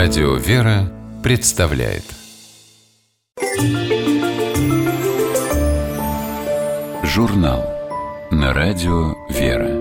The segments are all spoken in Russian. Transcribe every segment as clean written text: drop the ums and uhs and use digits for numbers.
Радио «Вера» представляет журнал на радио «Вера».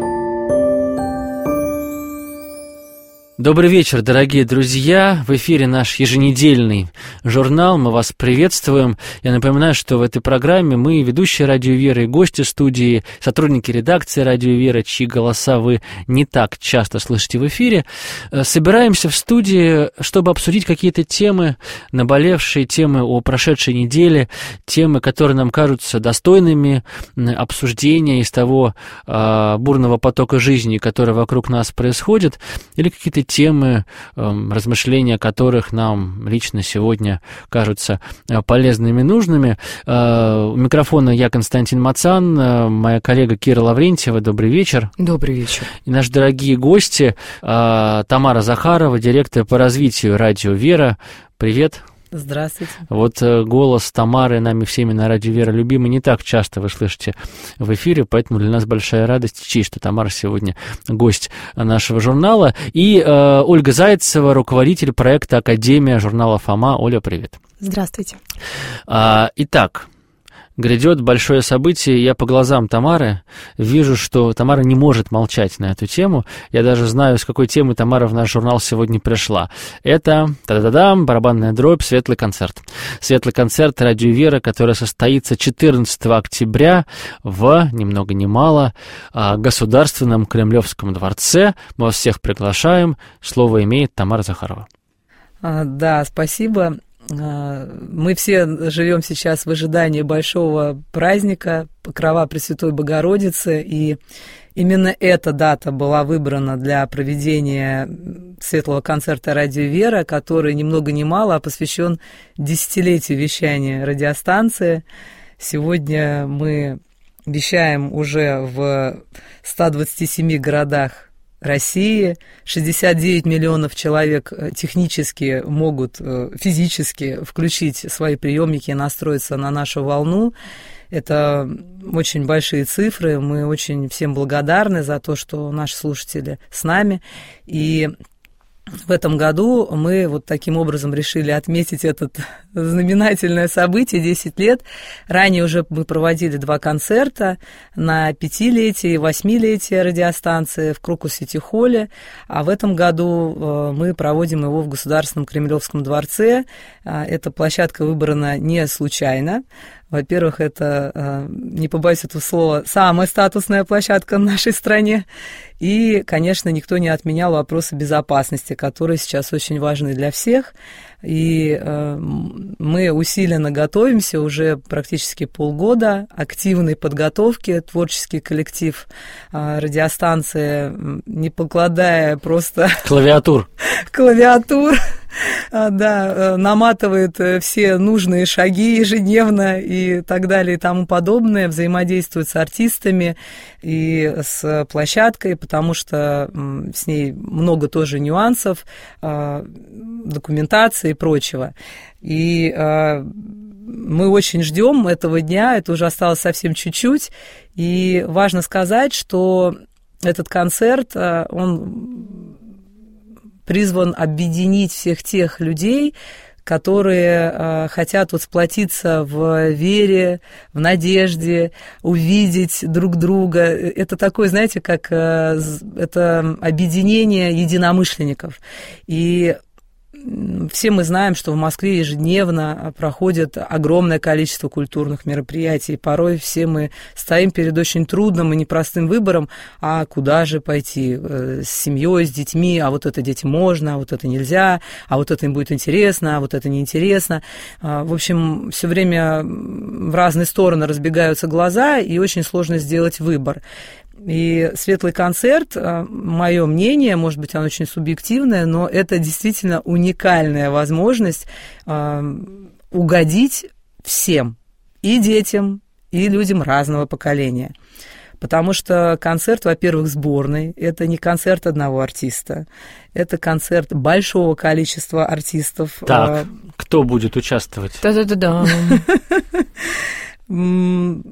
Добрый вечер, дорогие друзья! В эфире наш еженедельный журнал. Мы вас приветствуем. Я напоминаю, что в этой программе мы, ведущие «Радио Вера» и гости студии, сотрудники редакции «Радио Вера», чьи голоса вы не так часто слышите в эфире, собираемся в студии, чтобы обсудить какие-то темы, наболевшие темы о прошедшей неделе, темы, которые нам кажутся достойными обсуждения из того бурного потока жизни, который вокруг нас происходит, или какие-то темы, размышления которых нам лично сегодня кажутся полезными и нужными. У микрофона я, Константин Мацан, моя коллега Кира Лаврентьева. Добрый вечер. Добрый вечер. И наши дорогие гости Тамара Захарова, директор по развитию «Радио Вера». Привет. Здравствуйте. Вот голос Тамары, нами всеми на «Радио Вера» любимый, не так часто вы слышите в эфире, поэтому для нас большая радость и честь, что Тамара сегодня гость нашего журнала. И Ольга Зайцева, руководитель проекта «Академия» журнала «Фома». Оля, привет. Здравствуйте. Итак, грядет большое событие. Я по глазам Тамары вижу, что Тамара не может молчать на эту тему. Я даже знаю, с какой темы Тамара в наш журнал сегодня пришла. Это, та-да-да-дам, барабанная дробь, светлый концерт. Светлый концерт «Радио Вера», который состоится 14 октября в, ни много ни мало, Государственном Кремлевском дворце. Мы вас всех приглашаем. Слово имеет Тамара Захарова. Да, спасибо. Мы все живем сейчас в ожидании большого праздника Покрова Пресвятой Богородицы, и именно эта дата была выбрана для проведения светлого концерта «Радио Вера», который ни много ни мало посвящен десятилетию вещания радиостанции. Сегодня мы вещаем уже в 127 городах России. 69 миллионов человек технически могут физически включить свои приемники и настроиться на нашу волну. Это очень большие цифры. Мы очень всем благодарны за то, что наши слушатели с нами. И в этом году мы вот таким образом решили отметить это знаменательное событие, 10 лет. Ранее уже мы проводили 2 концерта на 5-летие и 8-летие радиостанции в Крокус-Сити-холле, а в этом году мы проводим его в Государственном Кремлевском дворце. Эта площадка выбрана не случайно. Во-первых, это, не побоюсь этого слова, самая статусная площадка в нашей стране. И, конечно, никто не отменял вопросы безопасности, которые сейчас очень важны для всех. И мы усиленно готовимся уже практически полгода, активной подготовки, творческий коллектив радиостанции, не покладая просто... Клавиатур, да, наматывает все нужные шаги ежедневно и так далее и тому подобное, взаимодействует с артистами и с площадкой, потому что с ней много тоже нюансов, документации и прочего. И мы очень ждем этого дня, это уже осталось совсем чуть-чуть, и важно сказать, что этот концерт, он призван объединить всех тех людей, которые хотят вот сплотиться в вере, в надежде, увидеть друг друга. Это такое, знаете, как это объединение единомышленников. И все мы знаем, что в Москве ежедневно проходит огромное количество культурных мероприятий. Порой все мы стоим перед очень трудным и непростым выбором, а куда же пойти с семьей, с детьми, а вот это детям можно, а вот это нельзя, а вот это им будет интересно, а вот это неинтересно. В общем, все время в разные стороны разбегаются глаза, и очень сложно сделать выбор. И светлый концерт, мое мнение, может быть, оно очень субъективное, но это действительно уникальная возможность угодить всем, и детям, и людям разного поколения. Потому что концерт, во-первых, сборный, это не концерт одного артиста, это концерт большого количества артистов. Так, кто будет участвовать? Да-да-да-да.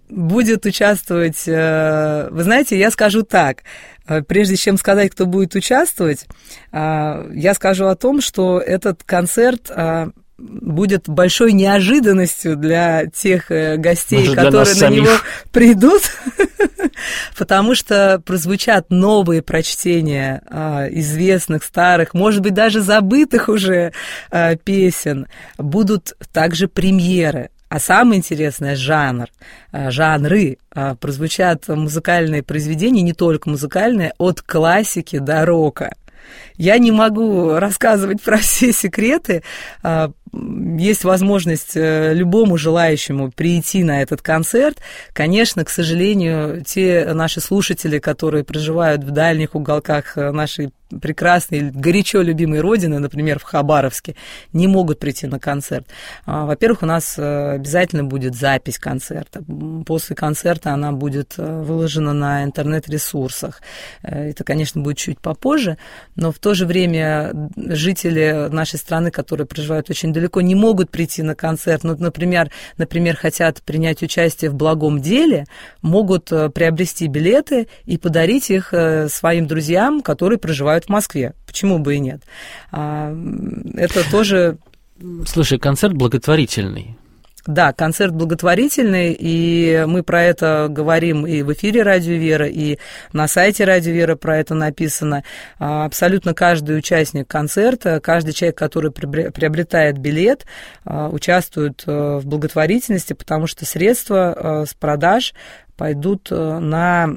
будет участвовать, вы знаете, я скажу так, прежде чем сказать, кто будет участвовать, я скажу о том, что этот концерт будет большой неожиданностью для тех гостей, которые на него придут, потому что прозвучат новые прочтения известных, старых, может быть, даже забытых уже песен, будут также премьеры. А самое интересное — жанры. Прозвучат музыкальные произведения, не только музыкальные, от классики до рока. Я не могу рассказывать про все секреты. Есть возможность любому желающему прийти на этот концерт. Конечно, к сожалению, те наши слушатели, которые проживают в дальних уголках нашей прекрасной, горячо любимой родины, например, в Хабаровске, не могут прийти на концерт. Во-первых, у нас обязательно будет запись концерта. После концерта она будет выложена на интернет-ресурсах. Это, конечно, будет чуть попозже, но в то же время жители нашей страны, которые проживают очень далеко, не могут прийти на концерт. Ну, например, хотят принять участие в благом деле, могут приобрести билеты и подарить их своим друзьям, которые проживают в Москве. Почему бы и нет? Это тоже... Слушай, концерт благотворительный. Да, концерт благотворительный, и мы про это говорим и в эфире «Радио Вера», и на сайте «Радио Вера» про это написано. Абсолютно каждый участник концерта, каждый человек, который приобретает билет, участвует в благотворительности, потому что средства с продаж пойдут на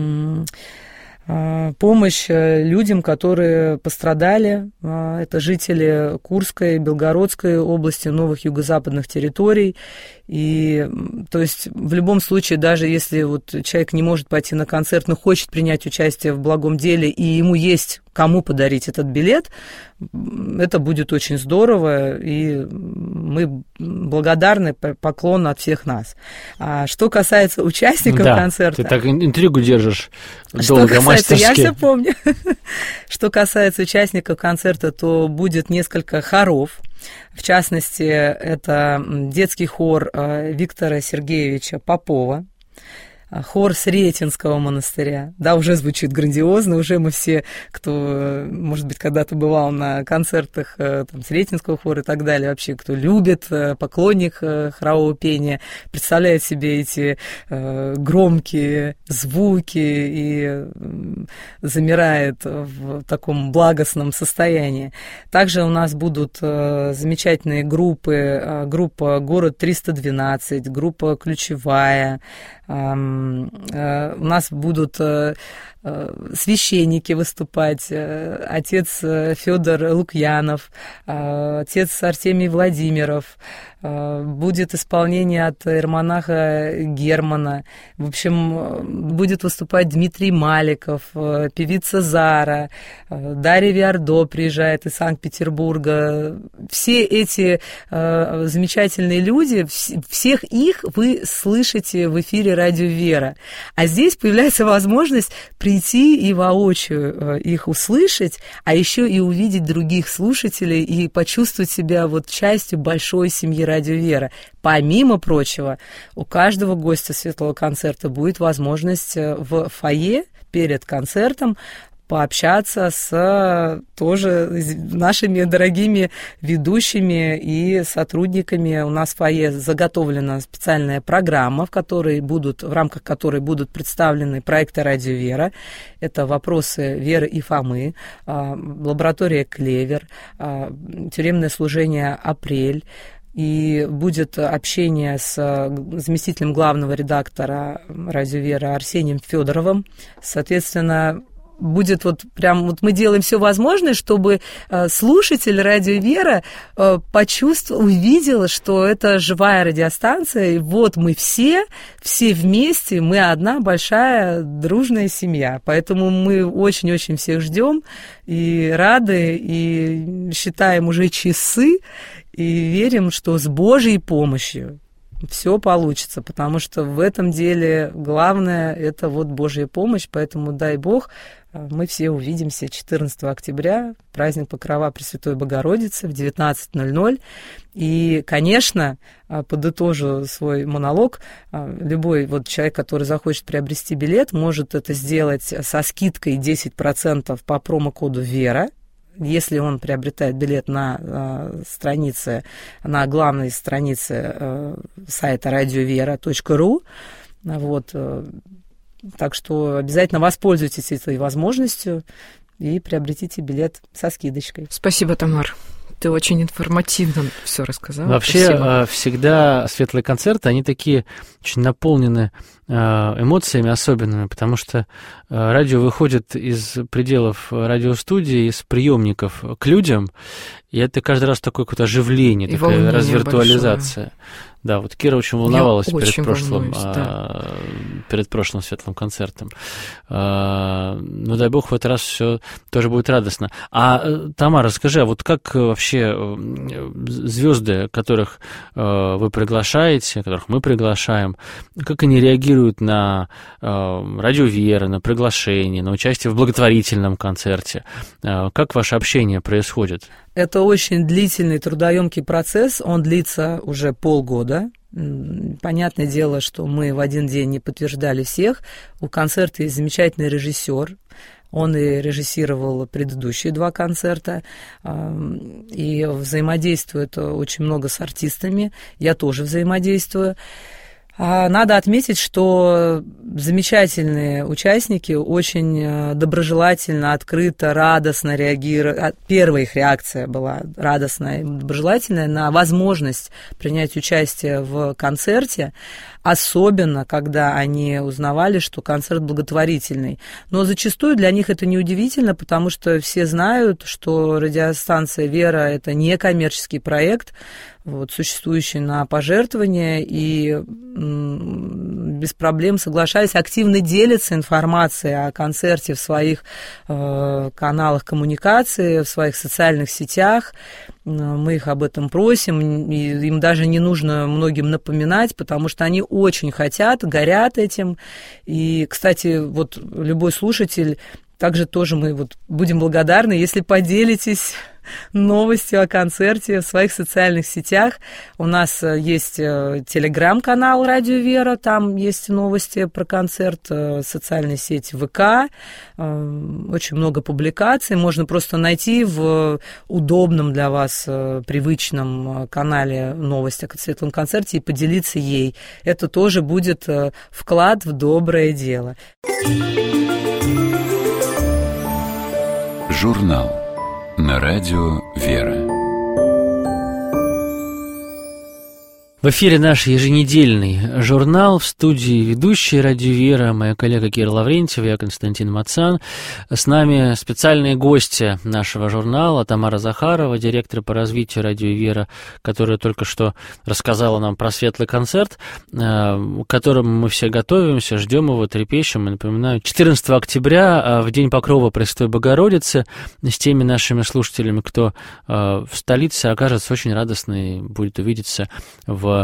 помощь людям, которые пострадали. Это жители Курской, Белгородской области, новых юго-западных территорий. И, то есть, в любом случае, даже если вот человек не может пойти на концерт, но хочет принять участие в благом деле, и ему есть кому подарить этот билет, это будет очень здорово, и мы благодарны, поклон от всех нас. А что касается участников концерта... Ты так интригу держишь долго, мастерски. Я все помню. Что касается участников концерта, то будет несколько хоров. В частности, это детский хор Виктора Сергеевича Попова, хор Сретенского монастыря. Да, уже звучит грандиозно, уже мы все, кто, может быть, когда-то бывал на концертах там, Сретенского хора и так далее, вообще, кто любит, поклонник хорового пения, представляет себе эти громкие звуки и замирает в таком благостном состоянии. Также у нас будут замечательные группы, группа «Город 312», группа «Ключевая», у нас будут священники выступать, отец Федор Лукьянов, отец Артемий Владимиров, будет исполнение от иеромонаха Германа, в общем, будет выступать Дмитрий Маликов, певица Зара, Дарья Виардо приезжает из Санкт-Петербурга. Все эти замечательные люди, всех их вы слышите в эфире «Радио Вера». А здесь появляется возможность прийти и воочию их услышать, а еще и увидеть других слушателей и почувствовать себя вот частью большой семьи «Радио Вера». Помимо прочего, у каждого гостя светлого концерта будет возможность в фойе перед концертом пообщаться с тоже нашими дорогими ведущими и сотрудниками. У нас в фойе заготовлена специальная программа, в рамках которой будут представлены проекты «Радио Вера». Это «Вопросы Веры и Фомы», лаборатория «Клевер», тюремное служение «Апрель». И будет общение с заместителем главного редактора «Радио Вера» Арсением Федоровым. Соответственно, будет мы делаем все возможное, чтобы слушатель «Радио Вера» почувствовал, увидел, что это живая радиостанция, и вот мы все вместе, мы одна большая дружная семья. Поэтому мы очень-очень всех ждем и рады, и считаем уже часы, и верим, что с Божьей помощью все получится, потому что в этом деле главное – это вот Божья помощь, поэтому дай Бог Мы все увидимся 14 октября, праздник Покрова Пресвятой Богородицы в 19:00. И, конечно, подытожу свой монолог, любой человек, который захочет приобрести билет, может это сделать со скидкой 10% по промокоду «Вера». Если он приобретает билет на странице, на главной странице сайта radiovera.ru, так что обязательно воспользуйтесь этой возможностью и приобретите билет со скидочкой. Спасибо, Тамар. Ты очень информативно все рассказала. Вообще, Спасибо. всегда светлые концерты, они такие очень наполнены эмоциями особенными, потому что радио выходит из пределов радиостудии, из приемников к людям, и это каждый раз такое какое-то оживление, и такая развиртуализация. Большое. Да, вот Кира очень волновалась да. перед прошлым светлым концертом. Ну, дай бог, в этот раз все тоже будет радостно. Тамара, скажи, а вот как вообще звезды, которых вы приглашаете, которых мы приглашаем, как они реагируют на радио Вера, на приглашение, на участие в благотворительном концерте? Как ваше общение происходит? Это очень длительный, трудоемкий процесс, он длится уже полгода. Понятное дело, что мы в один день не подтверждали всех. У концерта есть замечательный режиссер. Он и режиссировал предыдущие 2 концерта, и взаимодействует очень много с артистами. Я тоже взаимодействую. Надо отметить, что замечательные участники очень доброжелательно, открыто, радостно реагировали. Первая их реакция была радостная и доброжелательная на возможность принять участие в концерте, особенно когда они узнавали, что концерт благотворительный. Но зачастую для них это неудивительно, потому что все знают, что радиостанция «Вера» — это не коммерческий проект, существующий на пожертвования, и без проблем соглашались, активно делятся информацией о концерте в своих каналах коммуникации, в своих социальных сетях. Мы их об этом просим, и им даже не нужно многим напоминать, потому что они очень хотят, горят этим. И, кстати, любой слушатель, также тоже мы будем благодарны, если поделитесь новостью о концерте в своих социальных сетях. У нас есть телеграм-канал «Радио Вера», там есть новости про концерт, социальная сеть ВК, очень много публикаций. Можно просто найти в удобном для вас, привычном канале новости о светлом концерте и поделиться ей. Это тоже будет вклад в доброе дело. Журнал на радио «Вера». В эфире наш еженедельный журнал, в студии ведущая радио «Вера», моя коллега Кира Лаврентьева, я Константин Мацан. С нами специальные гости нашего журнала Тамара Захарова, директор по развитию радио «Вера», которая только что рассказала нам про светлый концерт, к которому мы все готовимся, ждем его, трепещем. И напоминаю, 14 октября, в день Покрова Пресвятой Богородицы, с теми нашими слушателями, кто в столице, окажется очень радостно и будет увидеться в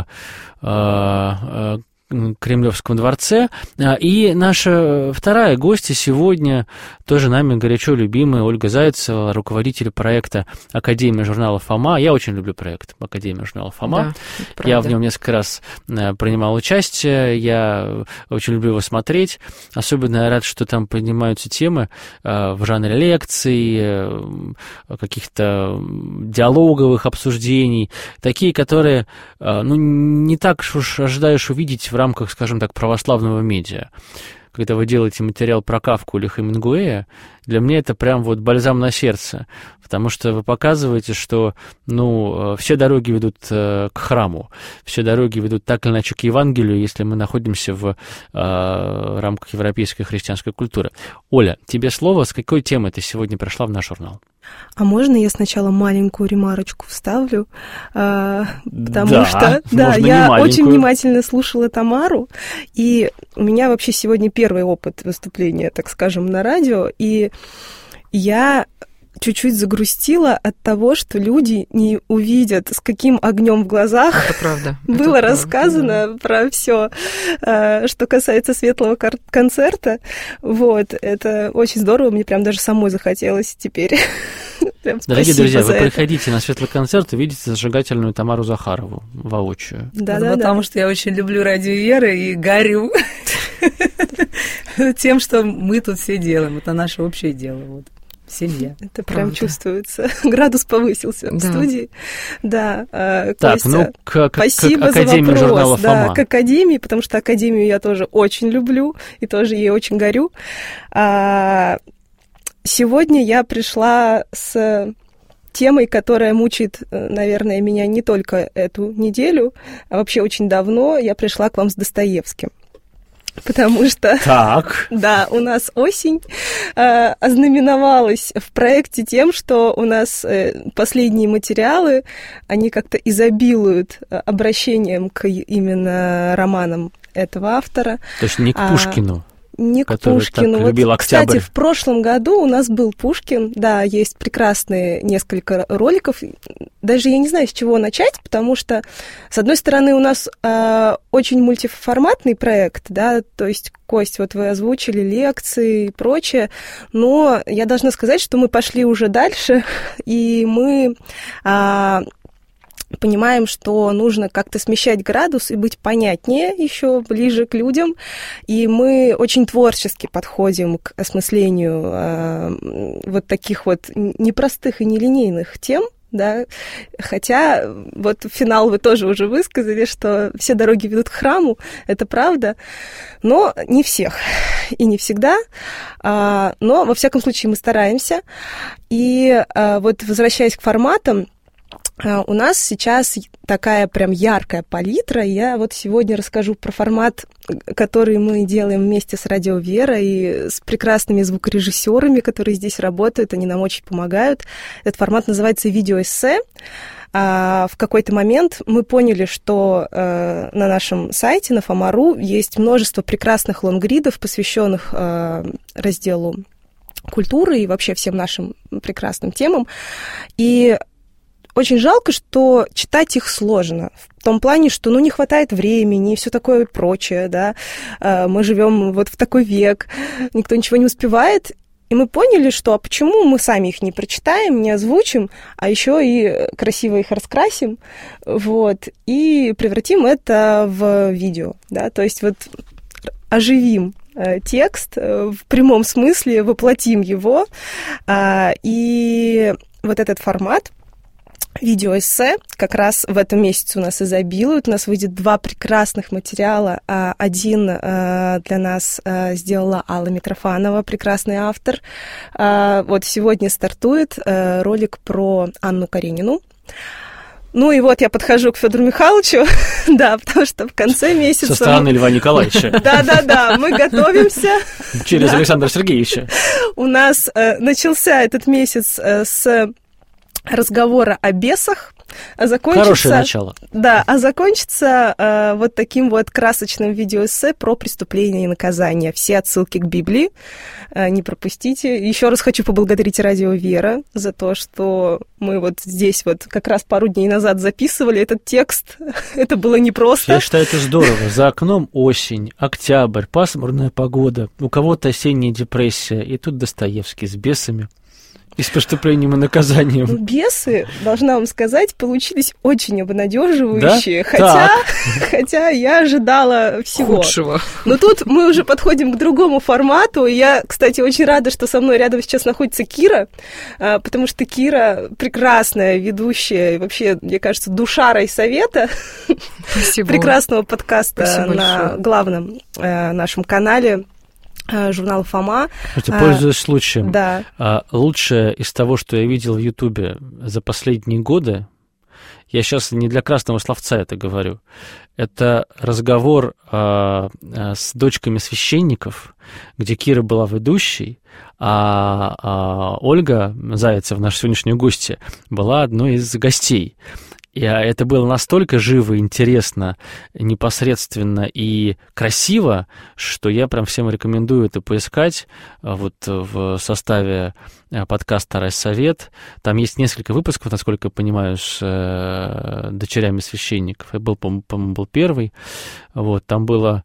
Кремлевском дворце. И наша вторая гостья сегодня, тоже нами горячо любимая, Ольга Зайцева, руководитель проекта Академия журнала «Фома». Я очень люблю проект Академия журнала «Фома». Да, я в нем несколько раз принимал участие, я очень люблю его смотреть. Особенно я рад, что там поднимаются темы в жанре лекций, каких-то диалоговых обсуждений, такие, которые не так уж ожидаешь увидеть в рамках, скажем так, православного медиа. Когда вы делаете материал про Кафку или Хемингуэя, для меня это прям бальзам на сердце, потому что вы показываете, что, все дороги ведут к храму, все дороги ведут так или иначе к Евангелию, если мы находимся в рамках европейской христианской культуры. Оля, тебе слово, с какой темой ты сегодня пришла в наш журнал? А можно я сначала маленькую ремарочку вставлю? Потому что я очень внимательно слушала Тамару, и у меня вообще сегодня первый опыт выступления, так скажем, на радио, и я чуть-чуть загрустила от того, что люди не увидят, с каким огнем в глазах это правда. было это рассказано про все, что касается светлого концерта. Вот, это очень здорово, мне прям даже самой захотелось теперь. Дорогие друзья, вы приходите на светлый концерт и видите зажигательную Тамару Захарову воочию. Да, потому что я очень люблю радио Веры и горю тем, что мы тут все делаем. Это наше общее дело. Вот. Семья. Это прям чувствуется. Градус повысился в студии. Да. Так, Костя, к спасибо Академии за вопрос. журнала «Фома». Да, к Академии, потому что Академию я тоже очень люблю и тоже ей очень горю. Сегодня я пришла с темой, которая мучает, наверное, меня не только эту неделю, а вообще очень давно. Я пришла к вам с Достоевским. Потому что, да, у нас осень ознаменовалась в проекте тем, что у нас последние материалы, они как-то изобилуют обращением к именно романам этого автора. То есть не к Пушкину. Не к Пушкину. Вот, кстати, в прошлом году у нас был Пушкин. Да, есть прекрасные несколько роликов. Даже я не знаю, с чего начать, потому что, с одной стороны, у нас очень мультиформатный проект, да, то есть, Кость, вот вы озвучили лекции и прочее, но я должна сказать, что мы пошли уже дальше, и мы понимаем, что нужно как-то смещать градус и быть понятнее, еще ближе к людям. И мы очень творчески подходим к осмыслению вот таких вот непростых и нелинейных тем, да, хотя вот финал вы тоже уже высказали, что все дороги ведут к храму, это правда, но не всех и не всегда, но во всяком случае мы стараемся. И вот возвращаясь к форматам, у нас сейчас такая прям яркая палитра. Я вот сегодня расскажу про формат, который мы делаем вместе с Радио Вера и с прекрасными звукорежиссерами, которые здесь работают, они нам очень помогают. Этот формат называется видеоэссе. В какой-то момент мы поняли, что на нашем сайте, на Фома.ру, есть множество прекрасных лонгридов, посвященных разделу культуры и вообще всем нашим прекрасным темам. И очень жалко, что читать их сложно. В том плане, что не хватает времени и все такое прочее, да. Мы живем вот в такой век, никто ничего не успевает. И мы поняли, что почему мы сами их не прочитаем, не озвучим, а еще и красиво их раскрасим, вот, и превратим это в видео, да, то есть вот оживим текст в прямом смысле, воплотим его, и вот этот формат видеоэссе как раз в этом месяце у нас изобилует. У нас выйдет 2 прекрасных материала. Один для нас сделала Алла Митрофанова, прекрасный автор. Вот сегодня стартует ролик про Анну Каренину. Ну и вот я подхожу к Федору Михайловичу, да, потому что в конце месяца... Со стороны Льва Николаевича. Да-да-да, мы готовимся. Через Александра Сергеевича. У нас начался этот месяц с разговора о бесах, а закончится... Хорошее начало. Да, а закончится вот таким вот красочным видеоэссе про преступления и наказания. Все отсылки к Библии не пропустите. Еще раз хочу поблагодарить Радио Вера за то, что мы вот здесь вот как раз пару дней назад записывали этот текст. Это было непросто. Я считаю, это здорово. За окном осень, октябрь, пасмурная погода, у кого-то осенняя депрессия, и тут Достоевский с бесами. И с преступлением и наказанием. Бесы, должна вам сказать, получились очень обнадеживающие, да? хотя я ожидала всего. Худшего. Но тут мы уже подходим к другому формату. Я, кстати, очень рада, что со мной рядом сейчас находится Кира, потому что Кира прекрасная ведущая, и вообще, мне кажется, душа райсовета. Спасибо. Прекрасного подкаста Спасибо на большое. Главном нашем канале журнал «Фома». Пользуясь случаем, да. Лучшее из того, что я видел в Ютубе за последние годы, я сейчас не для красного словца это говорю, это разговор с дочками священников, где Кира была ведущей, а Ольга Зайцева, наша сегодняшняя гостья, была одной из гостей. И это было настолько живо, интересно, непосредственно и красиво, что я прям всем рекомендую это поискать. Вот в составе подкаста «Райсовет». Там есть несколько выпусков, насколько я понимаю, с дочерями священников. Я был, по-моему, был первый. Вот, там было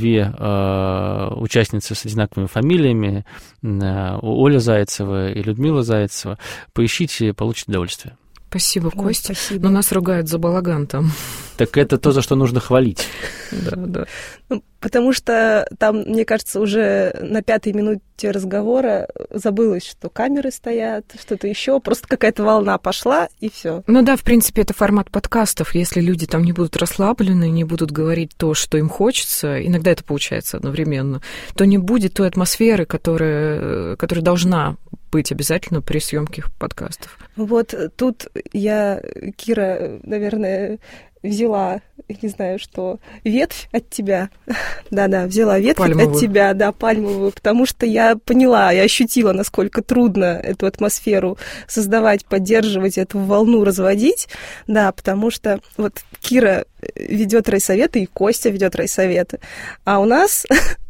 2 участницы с одинаковыми фамилиями, Оля Зайцева и Людмила Зайцева. Поищите, получите удовольствие. Спасибо, Костя. Спасибо. Но нас ругают за балаган там. Так это то, за что нужно хвалить. Да. Ну, потому что там, мне кажется, уже на 5-й минуте разговора забылось, что камеры стоят, что-то еще, просто какая-то волна пошла, и все. Ну да, в принципе, это формат подкастов. Если люди там не будут расслаблены, не будут говорить то, что им хочется, иногда это получается одновременно, то не будет той атмосферы, которая должна быть обязательно при съемке подкастов. Вот тут я, Кира, наверное, взяла, не знаю что, ветвь от тебя. Да-да, взяла ветвь пальмовую. От тебя, да, пальмовую, потому что я поняла, я ощутила, насколько трудно эту атмосферу создавать, поддерживать, эту волну разводить. Да, потому что вот Кира ведет райсоветы, и Костя ведет райсоветы. А у нас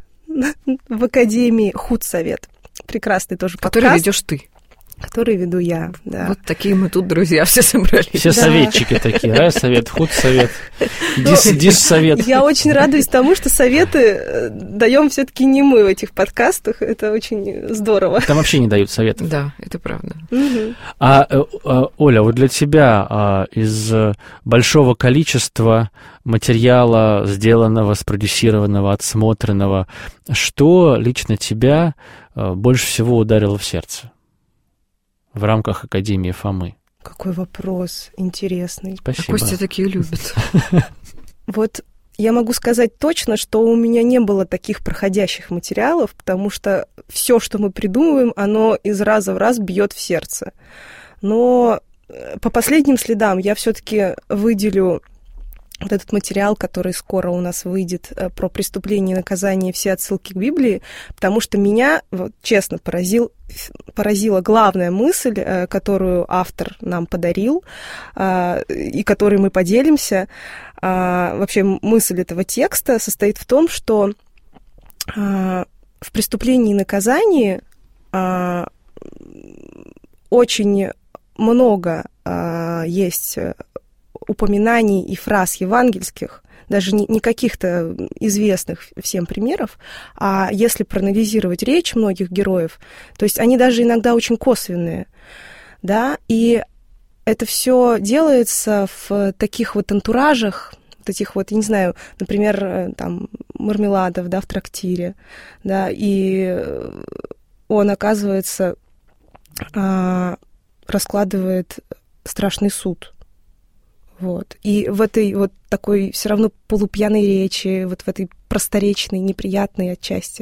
в Академии худсовет. Прекрасный тоже подкаст. Который ведешь ты. Который веду я, да. Вот такие мы тут, друзья, все собрались. Все советчики такие, райсовет, худсовет, диссовет. Я очень радуюсь тому, что советы даем все-таки не мы в этих подкастах. Это очень здорово. Там вообще не дают советов. Да, это правда. Оля, вот для тебя из большого количества материала, сделанного, спродюсированного, отсмотренного, что лично тебя больше всего ударило в сердце в рамках Академии Фомы? Какой вопрос интересный. Спасибо. Костя такие любит. Вот я могу сказать точно, что у меня не было таких проходящих материалов, потому что все, что мы придумываем, оно из раза в раз бьет в сердце. Но по последним следам я все-таки выделю вот этот материал, который скоро у нас выйдет, про преступление и наказание, все отсылки к Библии, потому что меня, вот, честно, поразила главная мысль, которую автор нам подарил, и которой мы поделимся. Вообще мысль этого текста состоит в том, что в преступлении и наказании очень много есть упоминаний и фраз евангельских, даже не каких-то известных всем примеров, а если проанализировать речь многих героев, то есть они даже иногда очень косвенные, да, и это все делается в таких вот антуражах, вот этих вот, я не знаю, например, там, Мармеладов, да, в трактире, да, и он, оказывается, раскладывает страшный суд. Вот. И в этой вот такой все равно полупьяной речи, вот в этой просторечной, неприятной отчасти.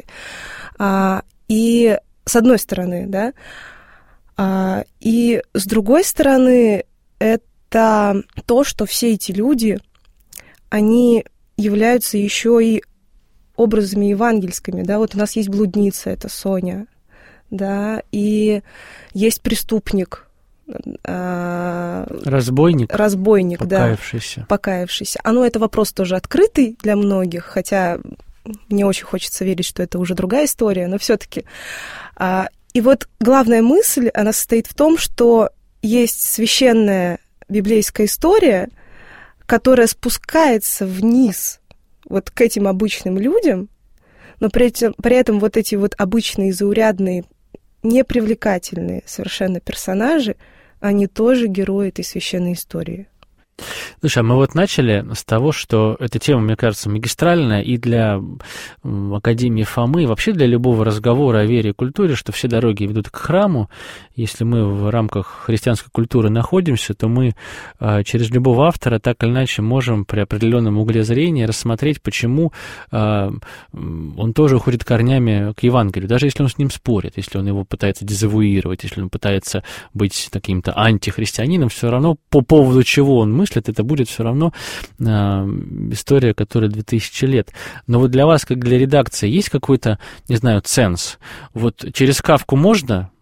И с одной стороны, да, и с другой стороны, это то, что все эти люди, они являются еще и образами евангельскими, да, вот у нас есть блудница, это Соня, да, и есть преступник, разбойник, покаявшийся. Да, покаявшийся. Это вопрос тоже открытый для многих, хотя мне очень хочется верить, что это уже другая история, но все-таки. И вот главная мысль, она состоит в том, что есть священная библейская история, которая спускается вниз вот к этим обычным людям, но при этом вот эти вот обычные, заурядные, непривлекательные совершенно персонажи, они тоже герои этой священной истории. Слушай, а мы вот начали с того, что эта тема, мне кажется, магистральная и для Академии Фомы, и вообще для любого разговора о вере и культуре, что все дороги ведут к храму. Если мы в рамках христианской культуры находимся, то мы через любого автора так или иначе можем при определенном угле зрения рассмотреть, почему он тоже уходит корнями к Евангелию, даже если он с ним спорит, если он его пытается дезавуировать, если он пытается быть каким-то антихристианином, все равно по поводу чего он мыслит, это будет все равно история, которая 2000 лет. Но вот для вас, как для редакции, есть какой-то, не знаю, ценз? Вот через Кафку можно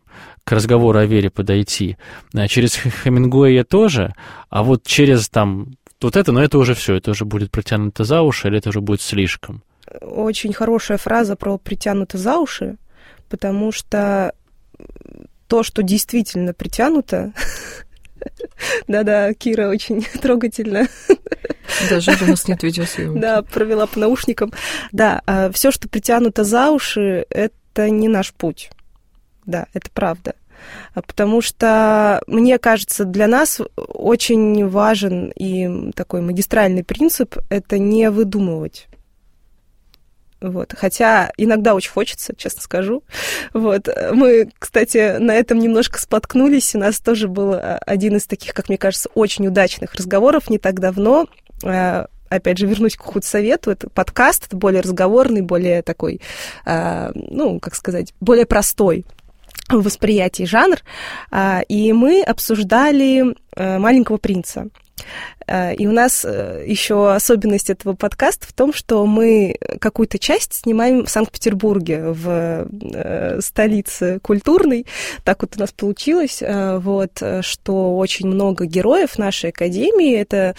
к разговору о вере подойти. Через Хемингуэя тоже, а вот через там вот это, но это уже все, это уже будет притянуто за уши, или это уже будет слишком? Очень хорошая фраза про притянуто за уши, потому что то, что действительно притянуто... Да-да, Кира очень трогательно. Даже у нас нет видеосъемки. Да, провела по наушникам. Да, все, что притянуто за уши, это не наш путь. Да, это правда. Потому что, мне кажется, для нас очень важен и такой магистральный принцип – это не выдумывать. Вот. Хотя иногда очень хочется, честно скажу. Вот. Мы, кстати, на этом немножко споткнулись. У нас тоже был один из таких, как мне кажется, очень удачных разговоров не так давно. Опять же, вернусь к худсовету. Это подкаст, это более разговорный, более такой, ну, как сказать, более простой в восприятии жанр. И мы обсуждали «Маленького принца». И у нас еще особенность этого подкаста в том, что мы какую-то часть снимаем в Санкт-Петербурге, в столице культурной. Так вот у нас получилось, вот, что очень много героев нашей академии. Это,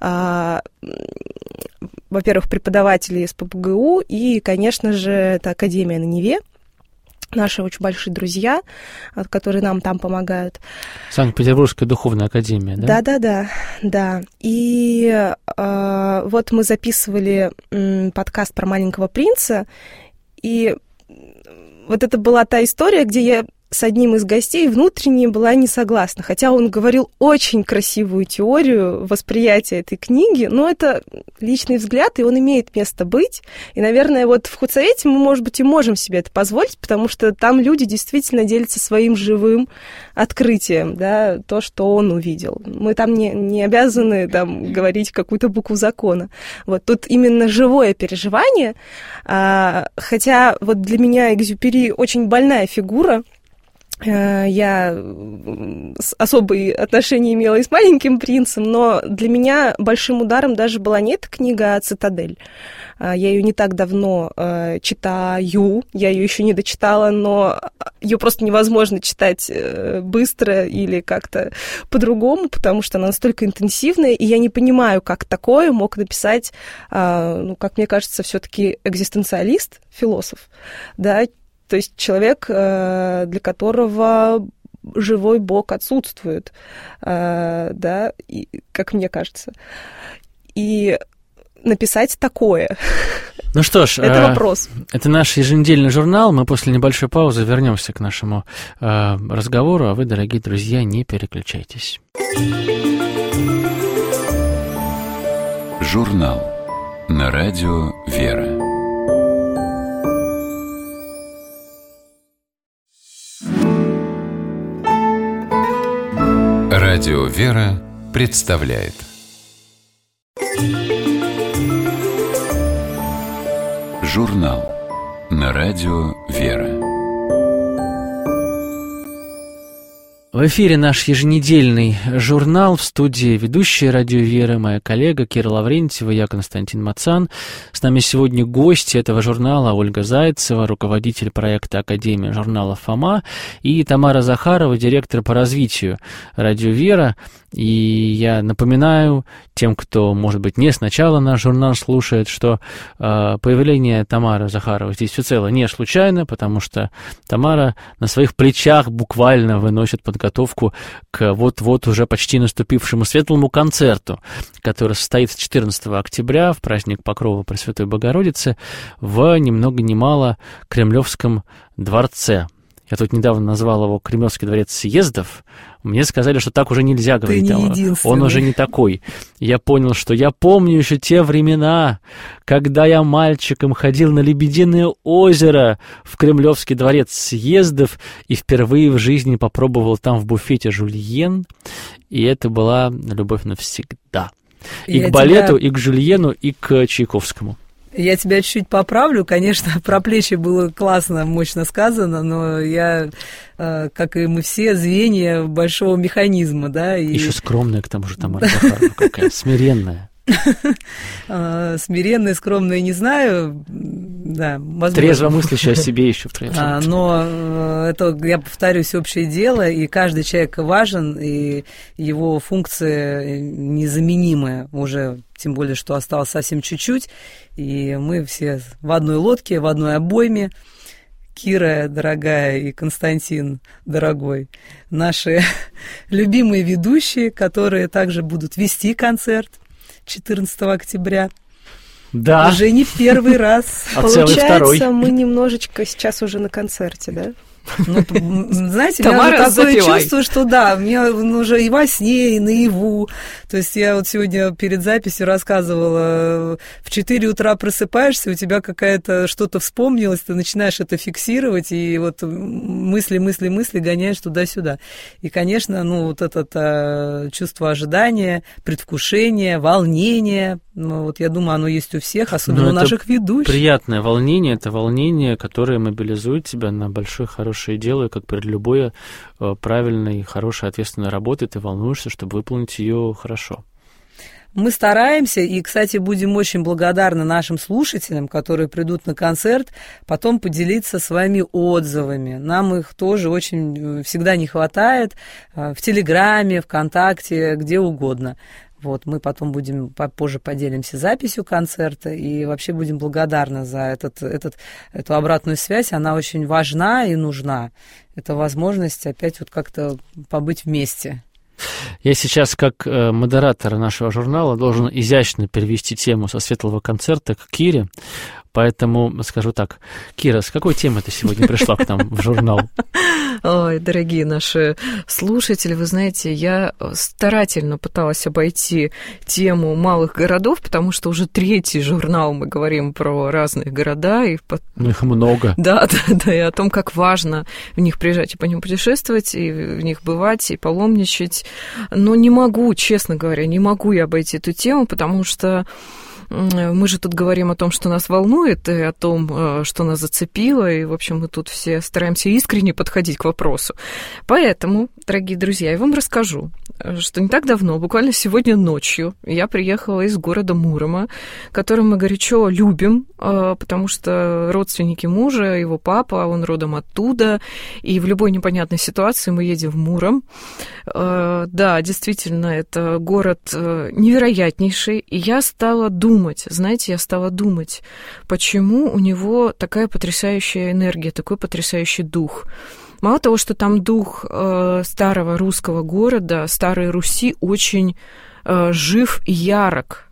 во-первых, преподаватели из ППГУ и, конечно же, это Академия на Неве. Наши очень большие друзья, которые нам там помогают. Санкт-Петербургская духовная академия, да? Да. И вот мы записывали подкаст про «Маленького принца», и вот это была та история, где я с одним из гостей внутренне была не согласна. Хотя он говорил очень красивую теорию восприятия этой книги, но это личный взгляд, и он имеет место быть. И, наверное, вот в худсовете мы, может быть, и можем себе это позволить, потому что там люди действительно делятся своим живым открытием, да, то, что он увидел. Мы там не обязаны там говорить какую-то букву закона. Вот тут именно живое переживание, хотя вот для меня Экзюпери очень больная фигура. Я особые отношения имела и с «Маленьким принцем», но для меня большим ударом даже была не эта книга, а «Цитадель». Я ее не так давно читаю, я ее еще не дочитала, но ее просто невозможно читать быстро или как-то по-другому, потому что она настолько интенсивная, и я не понимаю, как такое мог написать, ну, как мне кажется, все-таки экзистенциалист, философ, да, то есть человек, для которого живой Бог отсутствует, да, и, как мне кажется. И написать такое. Ну что ж, это вопрос. Это наш еженедельный журнал. Мы после небольшой паузы вернемся к нашему разговору, а вы, дорогие друзья, не переключайтесь. Журнал на радио «Вера». Радио «Вера» представляет журнал на радио «Вера». В эфире наш еженедельный журнал, в студии ведущая радио «Вера», моя коллега Кира Лаврентьева, я Константин Мацан. С нами сегодня гости этого журнала Ольга Зайцева, руководитель проекта Академии журнала «Фома», и Тамара Захарова, директор по развитию радио «Вера». И я напоминаю тем, кто, может быть, не сначала наш журнал слушает, что появление Тамары Захаровой здесь всецело не случайно, потому что Тамара на своих плечах буквально выносит подготовку к вот-вот уже почти наступившему светлому концерту, который состоится 14 октября в праздник Покрова Пресвятой Богородицы в ни много ни мало Кремлевском дворце. Я тут недавно назвал его Кремлевский дворец съездов. Мне сказали, что так уже нельзя говорить. Он уже не такой. Я понял, что я помню еще те времена, когда я мальчиком ходил на Лебединое озеро в Кремлевский дворец съездов и впервые в жизни попробовал там в буфете жульен. И это была любовь навсегда. И к балету, и к жульену, и к Чайковскому. Я тебя чуть-чуть поправлю. Конечно, про плечи было классно, мощно сказано, но я, как и мы все, звенья большого механизма, да. И... Еще скромная, к тому же, Тамара Захарова, какая смиренная. Смиренная, скромная, не знаю. Да, возможно. Трезво мыслящая о себе еще. Но это, я повторюсь, общее дело, и каждый человек важен, и его функции незаменимые уже, тем более, что осталось совсем чуть-чуть, и мы все в одной лодке, в одной обойме. Кира, дорогая, и Константин, дорогой, наши любимые ведущие, которые также будут вести концерт 14 октября. Да. Уже не в первый раз. Получается, мы немножечко сейчас уже на концерте, да? Ну, знаете, Тамара, у меня такое запивай. чувство, что да, мне уже и во сне, и наяву. То есть я вот сегодня перед записью рассказывала, в 4 утра просыпаешься, у тебя какая-то что-то вспомнилось, ты начинаешь это фиксировать, и вот мысли гоняешь туда-сюда. И, конечно, ну, вот это чувство ожидания, предвкушения, волнения, ну, вот я думаю, оно есть у всех, особенно у наших ведущих. Приятное волнение, это волнение, которое мобилизует тебя на большое, хорошее дело, и как перед любой правильной, хорошей, ответственной работой ты волнуешься, чтобы выполнить ее хорошо. Мы стараемся, и, кстати, будем очень благодарны нашим слушателям, которые придут на концерт, потом поделиться своими отзывами. Нам их тоже очень всегда не хватает в Телеграме, ВКонтакте, где угодно. Вот, мы потом будем, попозже поделимся записью концерта и вообще будем благодарны за эту обратную связь. Она очень важна и нужна. Это возможность опять вот как-то побыть вместе. Я сейчас, как модератор нашего журнала, должен изящно перевести тему со светлого концерта к Кире. Поэтому скажу так. Кира, с какой темой ты сегодня пришла к нам в журнал? Ой, дорогие наши слушатели, вы знаете, я старательно пыталась обойти тему малых городов, потому что уже 3-й журнал мы говорим про разные города. И их много. Да, и о том, как важно в них приезжать и по ним путешествовать, и в них бывать, и паломничать. Но не могу, честно говоря, не могу я обойти эту тему, потому что мы же тут говорим о том, что нас волнует, и о том, что нас зацепило, и, в общем, мы тут все стараемся искренне подходить к вопросу. Поэтому, дорогие друзья, я вам расскажу, что не так давно, буквально сегодня ночью, я приехала из города Мурома, который мы горячо любим, потому что родственники мужа, его папа, он родом оттуда, и в любой непонятной ситуации мы едем в Муром. Да, действительно, это город невероятнейший, и я стала думать, почему у него такая потрясающая энергия, такой потрясающий дух. Мало того, что там дух старого русского города, старой Руси, очень жив и ярок.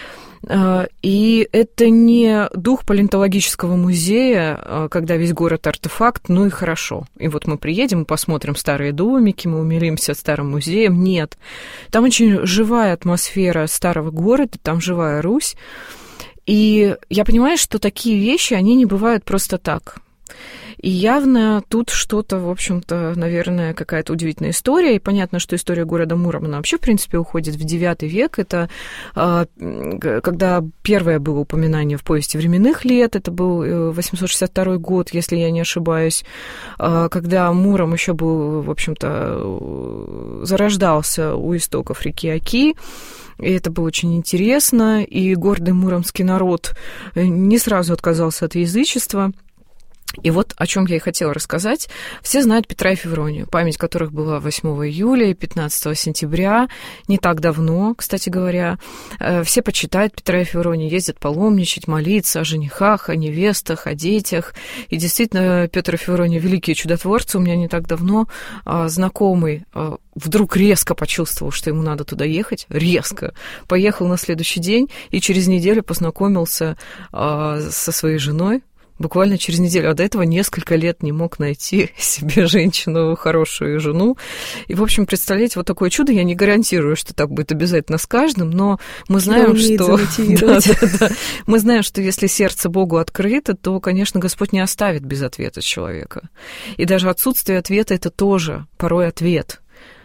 И это не дух палеонтологического музея, когда весь город артефакт, ну и хорошо. И вот мы приедем, мы посмотрим старые домики, мы умилимся старым музеем. Нет. Там очень живая атмосфера старого города, там живая Русь. И я понимаю, что такие вещи, они не бывают просто так. И явно тут что-то, в общем-то, наверное, какая-то удивительная история. И понятно, что история города Муром, она вообще, в принципе, уходит в IX век. Это когда первое было упоминание в повести временных лет. Это был 862 год, если я не ошибаюсь. Когда Муром еще был, в общем-то, зарождался у истоков реки Оки. И это было очень интересно. И гордый муромский народ не сразу отказался от язычества. И вот о чем я и хотела рассказать. Все знают Петра и Февронию, память которых была 8 июля и 15 сентября, не так давно, кстати говоря. Все почитают Петра и Февронию, ездят паломничать, молиться о женихах, о невестах, о детях. И действительно, Петр и Феврония — великие чудотворцы. У меня не так давно знакомый вдруг резко почувствовал, что ему надо туда ехать, резко. Поехал на следующий день и через неделю познакомился со своей женой. Буквально через неделю, а до этого несколько лет не мог найти себе женщину, хорошую жену. И, в общем, представляете, вот такое чудо, я не гарантирую, что так будет обязательно с каждым, но мы знаем, что... Мы знаем, что если сердце Богу открыто, то, конечно, Господь не оставит без ответа человека. И даже отсутствие ответа — это тоже порой ответ.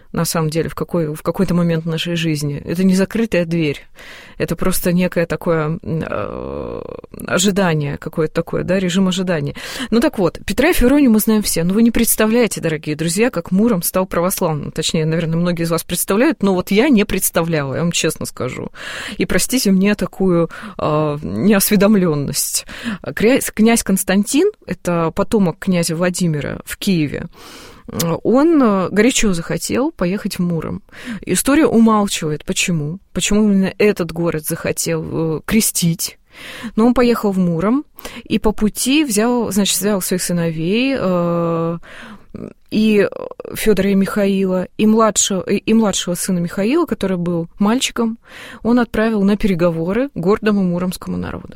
на самом деле, в какой-то момент нашей жизни. Это не закрытая дверь. Это просто некое такое ожидание, какое-то такое, да, режим ожидания. Ну так вот, Петра и Февронию мы знаем все. Но вы не представляете, дорогие друзья, как Муром стал православным. Точнее, наверное, многие из вас представляют, но вот я не представляла, я вам честно скажу. И простите мне такую неосведомленность. Князь Константин, это потомок князя Владимира в Киеве, он горячо захотел поехать в Муром. История умалчивает, почему. Почему именно этот город захотел крестить. Но он поехал в Муром и по пути взял своих сыновей, и Фёдора и Михаила, и младшего сына Михаила, который был мальчиком, он отправил на переговоры к гордому муромскому народу.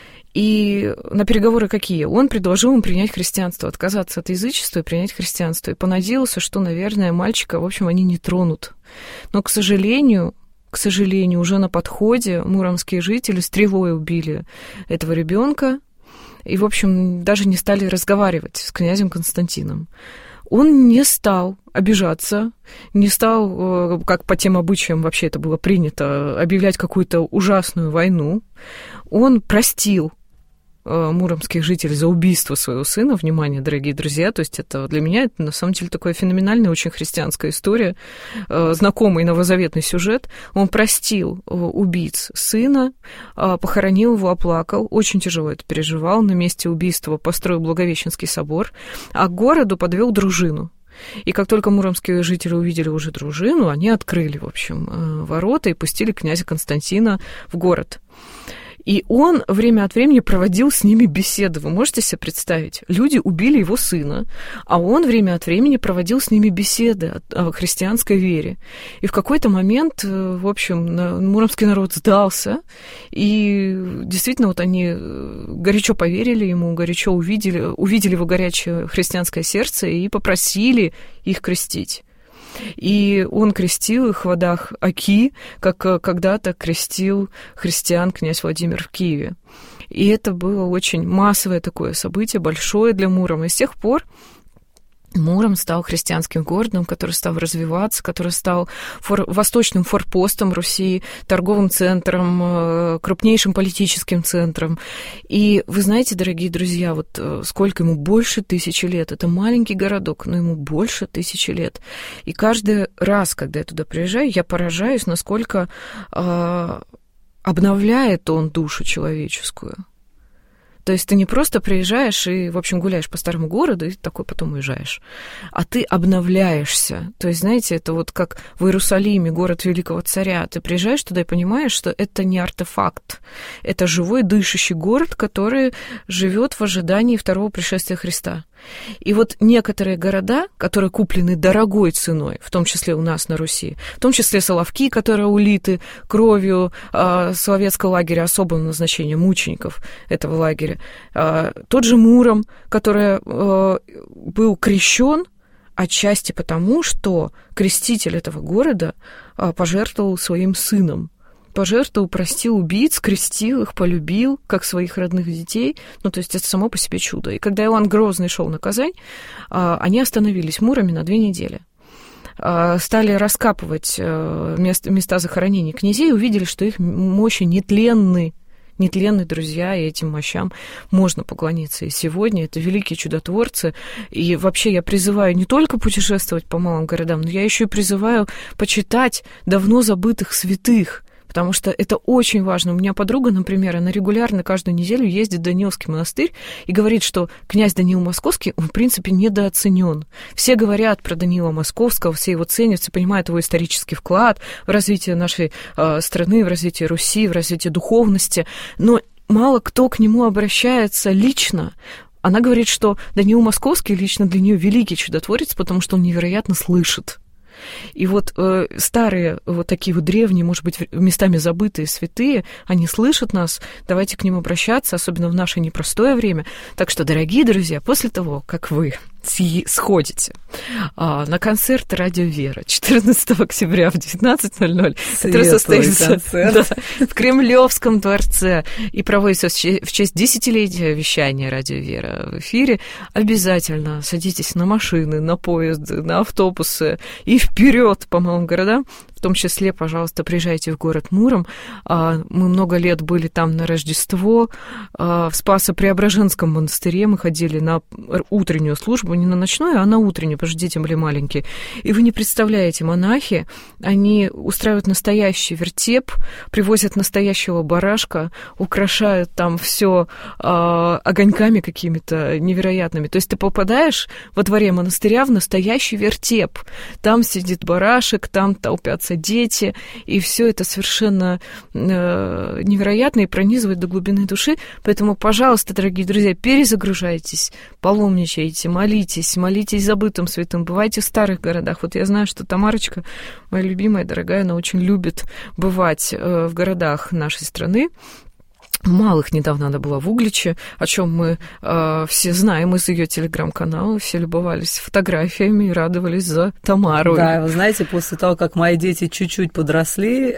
И на переговоры какие? Он предложил им принять христианство, отказаться от язычества и принять христианство. И понадеялся, что, наверное, мальчика, в общем, они не тронут. Но, к сожалению, уже на подходе муромские жители стрелой убили этого ребенка и, в общем, даже не стали разговаривать с князем Константином. Он не стал обижаться, не стал, как по тем обычаям вообще это было принято, объявлять какую-то ужасную войну. Он простил муромских жителей за убийство своего сына. Внимание, дорогие друзья, то есть это для меня это на самом деле такая феноменальная, очень христианская история, знакомый новозаветный сюжет. Он простил убийц сына, похоронил его, оплакал, очень тяжело это переживал, на месте убийства построил Благовещенский собор, а к городу подвел дружину. И как только муромские жители увидели уже дружину, они открыли, в общем, ворота и пустили князя Константина в город. И он время от времени проводил с ними беседы. Вы можете себе представить? Люди убили его сына, а он время от времени проводил с ними беседы о христианской вере. И в какой-то момент, в общем, муромский народ сдался, и действительно вот они горячо поверили ему, горячо увидели его горячее христианское сердце и попросили их крестить. И он крестил их в водах Оки, как когда-то крестил христиан князь Владимир в Киеве. И это было очень массовое такое событие, большое для Мурома. И с тех пор Муром стал христианским городом, который стал развиваться, который стал восточным форпостом Руси, торговым центром, крупнейшим политическим центром. И вы знаете, дорогие друзья, вот сколько ему? Больше 1000 лет. Это маленький городок, но ему больше 1000 лет. И каждый раз, когда я туда приезжаю, я поражаюсь, насколько обновляет он душу человеческую. То есть ты не просто приезжаешь и, в общем, гуляешь по старому городу и такой потом уезжаешь, а ты обновляешься. То есть, знаете, это вот как в Иерусалиме, город великого царя. Ты приезжаешь туда и понимаешь, что это не артефакт. Это живой, дышащий город, который живет в ожидании второго пришествия Христа. И вот некоторые города, которые куплены дорогой ценой, в том числе у нас на Руси, в том числе Соловки, которые улиты кровью Соловецкого лагеря особого назначения, мучеников этого лагеря, тот же Муром, который был крещен отчасти потому, что креститель этого города пожертвовал своим сыном. Пожертвовал, простил убийц, крестил их, полюбил, как своих родных детей. Ну, то есть это само по себе чудо. И когда Иоанн Грозный шел на Казань, они остановились в Муроме на 2 недели. Стали раскапывать места захоронений князей, увидели, что их мощи нетленны, друзья, и этим мощам можно поклониться. И сегодня это великие чудотворцы. И вообще я призываю не только путешествовать по малым городам, но я еще и призываю почитать давно забытых святых, потому что это очень важно. У меня подруга, например, она регулярно каждую неделю ездит в Даниловский монастырь и говорит, что князь Даниил Московский, он, в принципе, недооценен. Все говорят про Даниила Московского, все его ценят, все понимают его исторический вклад в развитие нашей страны, в развитие Руси, в развитие духовности, но мало кто к нему обращается лично. Она говорит, что Даниил Московский лично для нее великий чудотворец, потому что он невероятно слышит. И вот старые, вот такие вот древние, может быть, местами забытые святые, они слышат нас, давайте к ним обращаться, особенно в наше непростое время. Так что, дорогие друзья, после того, как вы сходите на концерт «Радио Вера» 14 октября в 19:00, который состоится в Кремлевском дворце и проводится в честь 10-летия вещания «Радио Вера» в эфире. Обязательно садитесь на машины, на поезды, на автобусы и вперед по малым городам. В том числе, пожалуйста, приезжайте в город Муром. Мы много лет были там на Рождество. В Спасо-Преображенском монастыре мы ходили на утреннюю службу, не на ночную, а на утреннюю, потому что дети были маленькие. И вы не представляете, монахи, они устраивают настоящий вертеп, привозят настоящего барашка, украшают там все огоньками какими-то невероятными. То есть ты попадаешь во дворе монастыря в настоящий вертеп. Там сидит барашек, там толпятся дети, и все это совершенно невероятно и пронизывает до глубины души. Поэтому, пожалуйста, дорогие друзья, перезагружайтесь, паломничайте, молитесь забытым святым, бывайте в старых городах. Вот я знаю, что Тамарочка, моя любимая, дорогая, она очень любит бывать в городах нашей страны. Малых недавно она была в Угличе, о чем мы все знаем из ее телеграм-канала, все любовались фотографиями и радовались за Тамару. Да, вы знаете, после того, как мои дети чуть-чуть подросли,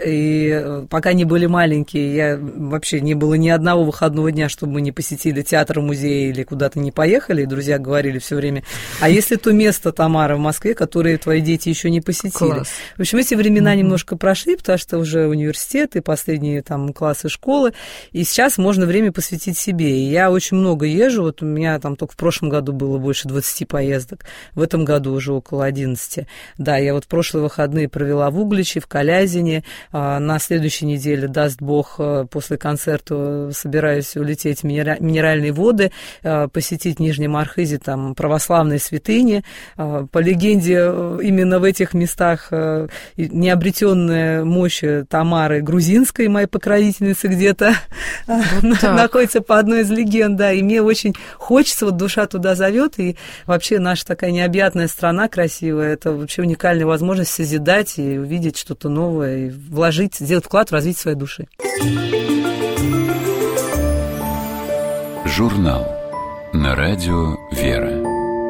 и пока они были маленькие, я вообще не было ни одного выходного дня, чтобы мы не посетили театр, музей или куда-то не поехали, и друзья говорили все время, а если то место, Тамара, в Москве, которое твои дети еще не посетили? Класс. В общем, эти времена немножко прошли, потому что уже университет и последние там классы школы, и сейчас можно время посвятить себе. И я очень много езжу. Вот у меня там только в прошлом году было больше 20 поездок. В этом году уже около 11. Да, я вот прошлые выходные провела в Угличе, в Калязине. На следующей неделе, даст Бог, после концерта собираюсь улететь в Минеральные воды, посетить в Нижнем Архизе там православные святыни. По легенде, именно в этих местах необретенная мощь Тамары Грузинской, моей покровительницы, где-то находится по одной из легенд, да, и мне очень хочется, вот душа туда зовет, и вообще наша такая необъятная страна красивая, это вообще уникальная возможность созидать и увидеть что-то новое, и вложить, сделать вклад в развитие своей души. Журнал на радио «Вера».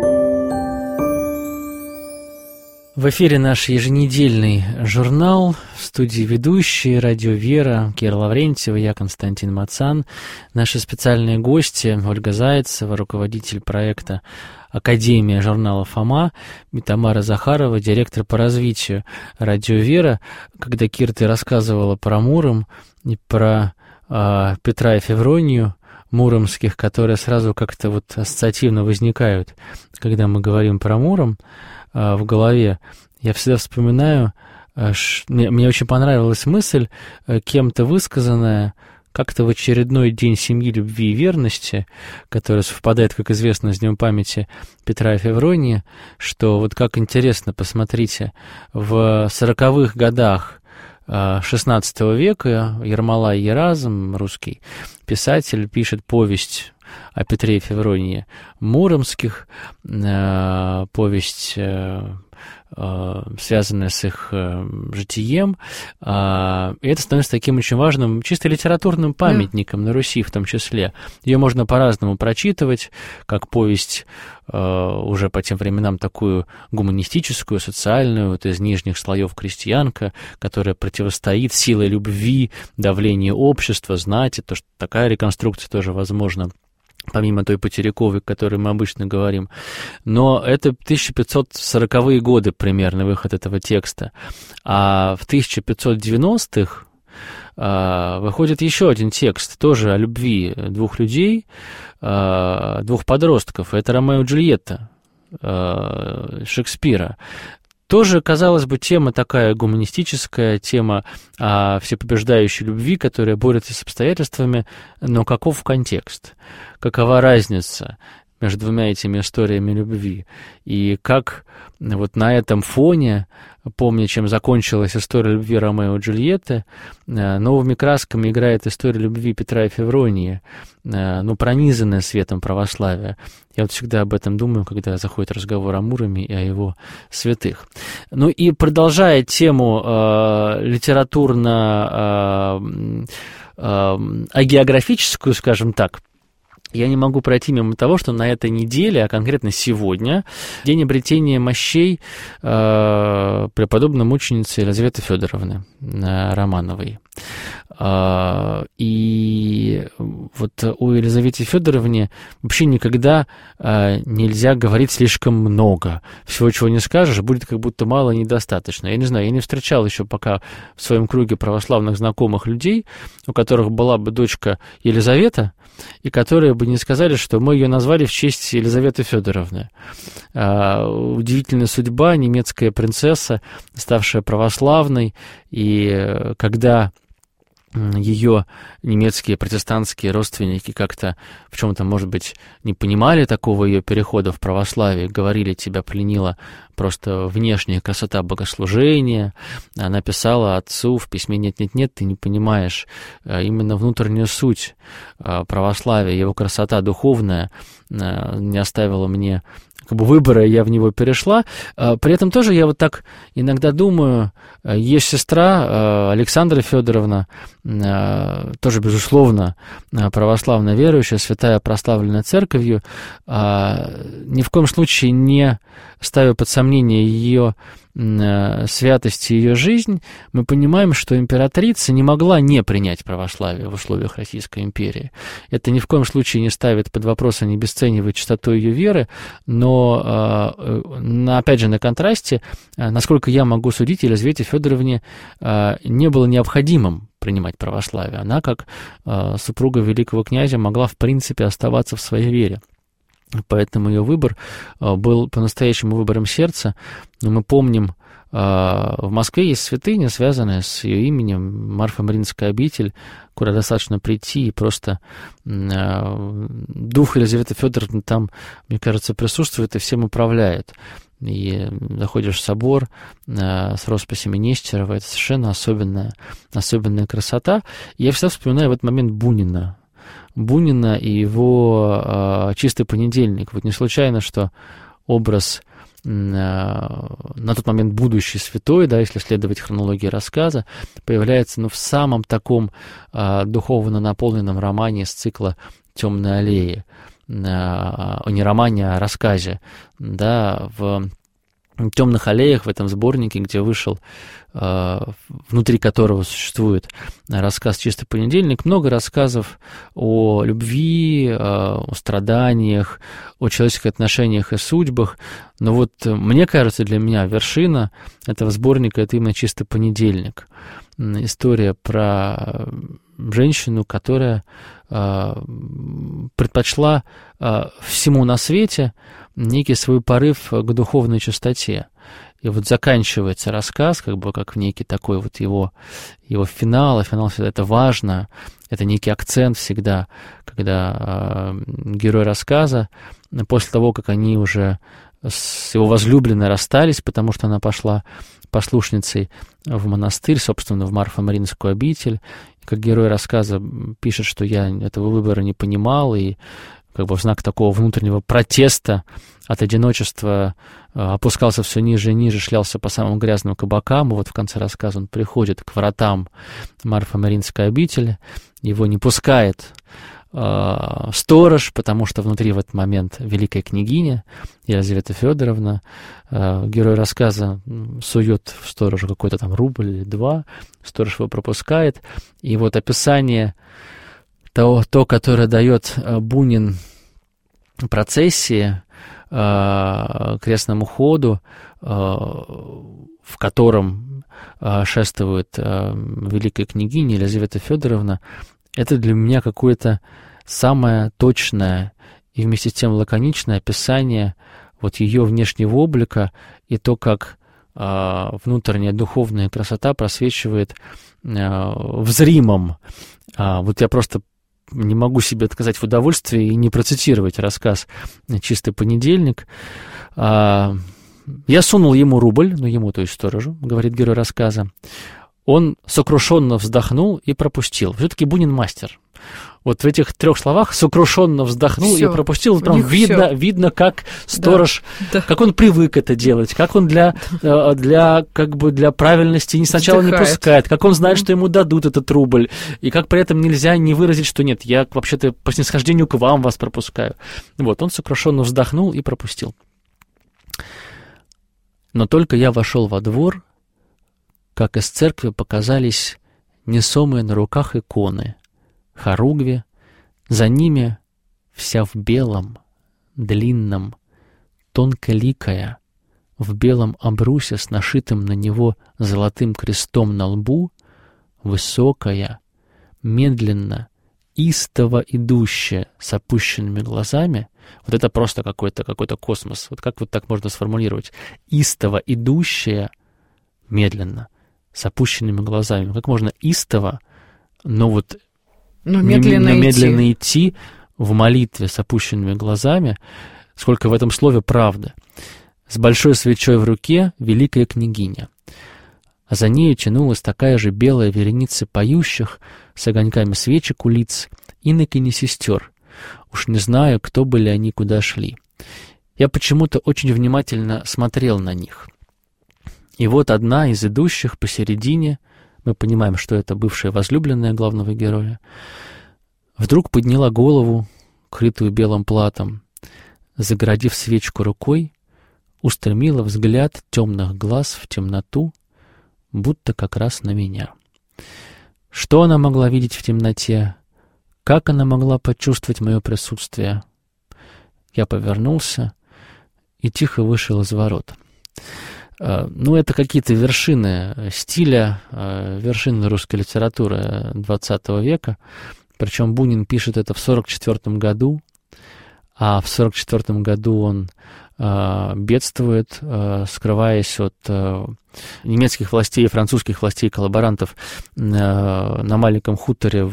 В эфире наш еженедельный журнал, в студии ведущие «Радио Вера», Кира Лаврентьева, я Константин Мацан. Наши специальные гости Ольга Зайцева, руководитель проекта «Академия журнала «Фома», и Тамара Захарова, директор по развитию «Радио Вера». Когда, Кира, ты рассказывала про Муром и про Петра и Февронию муромских, которые сразу как-то вот ассоциативно возникают, когда мы говорим про Муром, в голове, я всегда вспоминаю, мне очень понравилась мысль, кем-то высказанная, как-то в очередной день семьи, любви и верности, который совпадает, как известно, с Днем памяти Петра и Февронии, что вот как интересно, посмотрите, в 40-х годах XVI века Ермолай Еразм, русский писатель, пишет повесть о Петре и Февронии муромских, повесть, связанная с их житием, и это становится таким очень важным, чисто литературным памятником на Руси в том числе. Ее можно по-разному прочитывать, как повесть уже по тем временам такую гуманистическую, социальную, вот из нижних слоев крестьянка, которая противостоит силой любви, давлению общества, знати, то, что такая реконструкция тоже возможна, помимо той потеряковой, о которой мы обычно говорим. Но это 1540-е годы примерно выход этого текста. А в 1590-х выходит еще один текст, тоже о любви двух людей, двух подростков. Это «Ромео и Джульетта» Шекспира. Тоже, казалось бы, тема такая гуманистическая, тема всепобеждающей любви, которая борется с обстоятельствами, но каков контекст? Какова разница между двумя этими историями любви? И как вот на этом фоне, помня, чем закончилась история любви Ромео и Джульетты, новыми красками играет история любви Петра и Февронии, пронизанная светом православия. Я вот всегда об этом думаю, когда заходит разговор о Муроме и о его святых. Ну и продолжая тему литературно-агеографическую, скажем так, я не могу пройти мимо того, что на этой неделе, а конкретно сегодня, день обретения мощей преподобной мученицы Елизаветы Федоровны Романовой. И вот о Елизавете Федоровне вообще никогда нельзя говорить слишком много. Всего, чего не скажешь, будет как будто мало и недостаточно. Я не знаю, я не встречал еще пока в своем круге православных знакомых людей, у которых была бы дочка Елизавета, и которые бы не сказали, что мы ее назвали в честь Елизаветы Федоровны. Удивительная судьба, немецкая принцесса, ставшая православной, и когда ее немецкие протестантские родственники как-то в чем-то, может быть, не понимали такого ее перехода в православие, говорили, тебя пленила просто внешняя красота богослужения. Она писала отцу в письме «Нет-нет-нет, ты не понимаешь именно внутреннюю суть православия, его красота духовная не оставила мне выбора, я в него перешла. При этом тоже я вот так иногда думаю, есть сестра Александра Федоровна, тоже, безусловно, православно верующая, святая, прославленная церковью, ни в коем случае не ставя под сомнение ее святость и ее жизнь, мы понимаем, что императрица не могла не принять православие в условиях Российской империи. Это ни в коем случае не ставит под вопрос и не обесценивает чистоту ее веры, но, опять же, на контрасте, насколько я могу судить, Елизавете Федоровне не было необходимым принимать православие. Она, как супруга великого князя, могла, в принципе, оставаться в своей вере. Поэтому ее выбор был по-настоящему выбором сердца. Но мы помним, в Москве есть святыня, связанная с ее именем, Марфа-Мариинская обитель, куда достаточно прийти, и просто дух Елизаветы Федоровны там, мне кажется, присутствует и всем управляет. И заходишь в собор с росписями Нестерова, это совершенно особенная красота. И я всегда вспоминаю в этот момент Бунина и его «Чистый понедельник». Вот не случайно, что образ на тот момент будущий святой, да, если следовать хронологии рассказа, появляется в самом таком духовно наполненном романе с цикла «Темные аллеи». Не романе, а рассказе, да, в «Темных аллеях», в этом сборнике, где вышел, внутри которого существует рассказ «Чистый понедельник», много рассказов о любви, о страданиях, о человеческих отношениях и судьбах. Но вот, мне кажется, для меня вершина этого сборника — это именно «Чистый понедельник». История про женщину, которая предпочла всему на свете некий свой порыв к духовной чистоте. И вот заканчивается рассказ, как в некий такой вот его финал, а финал всегда это важно, это некий акцент всегда, когда герой рассказа, после того, как они уже с его возлюбленной расстались, потому что она пошла послушницей в монастырь, собственно, в Марфа-Мариинскую обитель, как герой рассказа пишет, что я этого выбора не понимал, и в знак такого внутреннего протеста от одиночества опускался все ниже и ниже, шлялся по самым грязным кабакам, и вот в конце рассказа он приходит к вратам Марфа-Мариинской обители, его не пускает сторож, потому что внутри в этот момент великая княгиня Елизавета Федоровна. Герой рассказа сует в сторожа какой-то там рубль или два, сторож его пропускает, и вот описание то, которое дает Бунин процессии, крестному ходу, в котором шествует великая княгиня Елизавета Федоровна, это для меня какое-то самое точное и вместе с тем лаконичное описание вот ее внешнего облика и то, как внутренняя духовная красота просвечивает в зримом. Вот я просто не могу себе отказать в удовольствии и не процитировать рассказ «Чистый понедельник». Я сунул ему рубль, ему, то есть сторожу, говорит герой рассказа. Он сокрушенно вздохнул и пропустил. Все-таки Бунин мастер. Вот в этих 3 словах сокрушенно вздохнул Всё. и пропустил. У Прям них видно, как сторож, Да. как он привык это делать, как он для правильности сначала не Вздыхает. пускает, как он знает, что ему дадут этот рубль, и как при этом нельзя не выразить, что нет, я вообще-то по снисхождению к вам вас пропускаю. Вот, он сокрушенно вздохнул и пропустил. Но только я вошел во двор, как из церкви показались несомые на руках иконы, хоругви, за ними вся в белом, длинном, тонколикая, в белом обрусе с нашитым на него золотым крестом на лбу, высокая, медленно, истово идущая с опущенными глазами. Вот это просто какой-то космос. Вот как вот так можно сформулировать? Истово идущая, медленно, с опущенными глазами. Как можно истово, но вот медленно идти в молитве с опущенными глазами? Сколько в этом слове правды. С большой свечой в руке великая княгиня. А за нею тянулась такая же белая вереница поющих с огоньками свечек у лиц, инок и не сестер. Уж не знаю, кто были они, куда шли. Я почему-то очень внимательно смотрел на них. И вот одна из идущих посередине, мы понимаем, что это бывшая возлюбленная главного героя, вдруг подняла голову, крытую белым платом, загородив свечку рукой, устремила взгляд темных глаз в темноту, будто как раз на меня. Что она могла видеть в темноте? Как она могла почувствовать мое присутствие? Я повернулся и тихо вышел из ворот. Это какие-то вершины стиля, вершины русской литературы XX века. Причем Бунин пишет это в 1944 году, а в 1944 году он бедствует, скрываясь от немецких властей и французских властей-коллаборантов на маленьком хуторе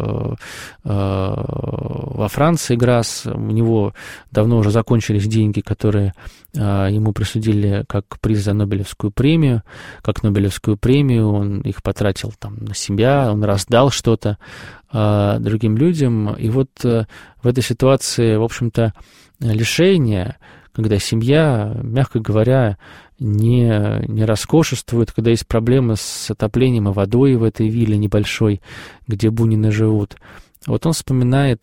во Франции, Грасс. У него давно уже закончились деньги, которые ему присудили как приз за Нобелевскую премию. Как Нобелевскую премию он их потратил на себя, он раздал что-то другим людям. И вот в этой ситуации, в общем-то, лишения, когда семья, мягко говоря, не роскошествует, когда есть проблемы с отоплением и водой в этой вилле небольшой, где Бунины живут. Вот он вспоминает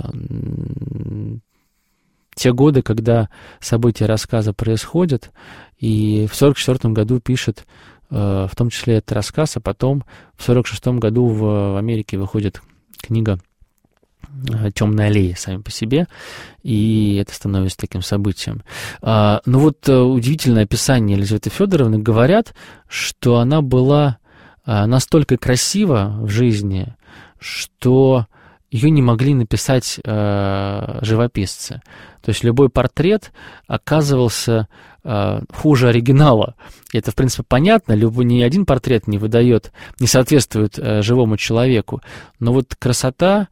те годы, когда события рассказа происходят, и в 1944 году пишет в том числе этот рассказ, а потом в 1946 году в Америке выходит книга «Темная аллея» сами по себе, и это становится таким событием. Удивительное описание Елизаветы Федоровны. Говорят, что она была настолько красива в жизни, что ее не могли написать живописцы. То есть любой портрет оказывался хуже оригинала. И это, в принципе, понятно. Ни один портрет не соответствует живому человеку. Но вот красота,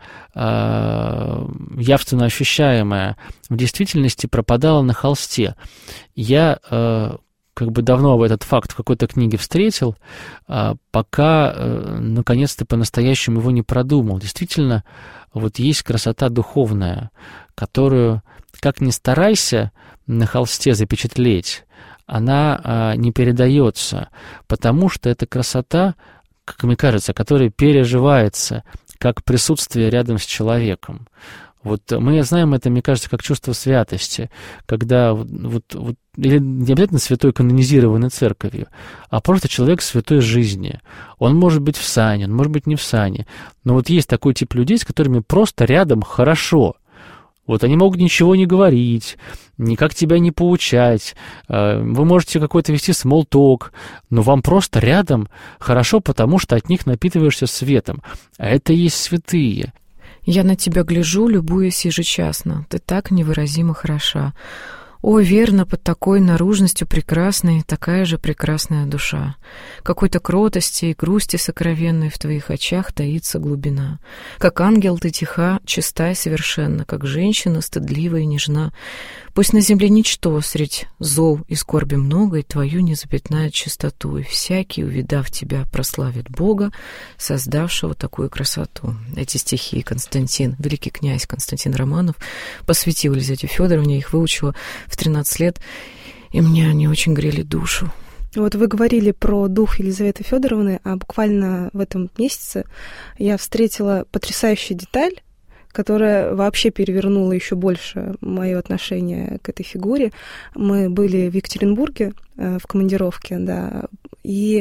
явственно ощущаемая, в действительности пропадала на холсте. Я давно этот факт в какой-то книге встретил, пока, наконец-то, по-настоящему его не продумал. Действительно, вот есть красота духовная, которую, как ни старайся на холсте запечатлеть, она не передается, потому что это красота, как мне кажется, которая переживается как присутствие рядом с человеком. Вот мы знаем это, мне кажется, как чувство святости, когда или не обязательно святой канонизированной церковью, а просто человек святой жизни. Он может быть в сане, он может быть не в сане, но вот есть такой тип людей, с которыми просто рядом хорошо. Вот они могут ничего не говорить, никак тебя не поучать, вы можете какой-то вести small talk, но вам просто рядом хорошо, потому что от них напитываешься светом. А это и есть святые. Я на тебя гляжу, любуясь ежечасно. Ты так невыразимо хороша. О, верно, под такой наружностью прекрасной такая же прекрасная душа. Какой-то кротости и грусти сокровенной в твоих очах таится глубина. Как ангел ты тиха, чиста и совершенна, как женщина стыдлива и нежна. Пусть на земле ничто, средь зол и скорби много, и твою не запятнает чистоту, и всякий, увидав тебя, прославит Бога, создавшего такую красоту. Эти стихи Константин, великий князь Константин Романов, посвятил Елизавете Фёдоровне, их выучила в 13 лет, и мне они очень грели душу. Вот вы говорили про дух Елизаветы Фёдоровны, а буквально в этом месяце я встретила потрясающую деталь, которая вообще перевернула еще больше мое отношение к этой фигуре. Мы были в Екатеринбурге в командировке, да, и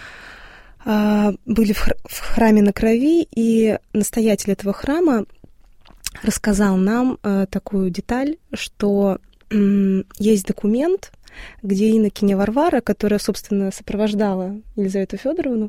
были в храме на Крови, и настоятель этого храма рассказал нам такую деталь, что есть документ, где инокиня Варвара, которая, собственно, сопровождала Елизавету Фёдоровну,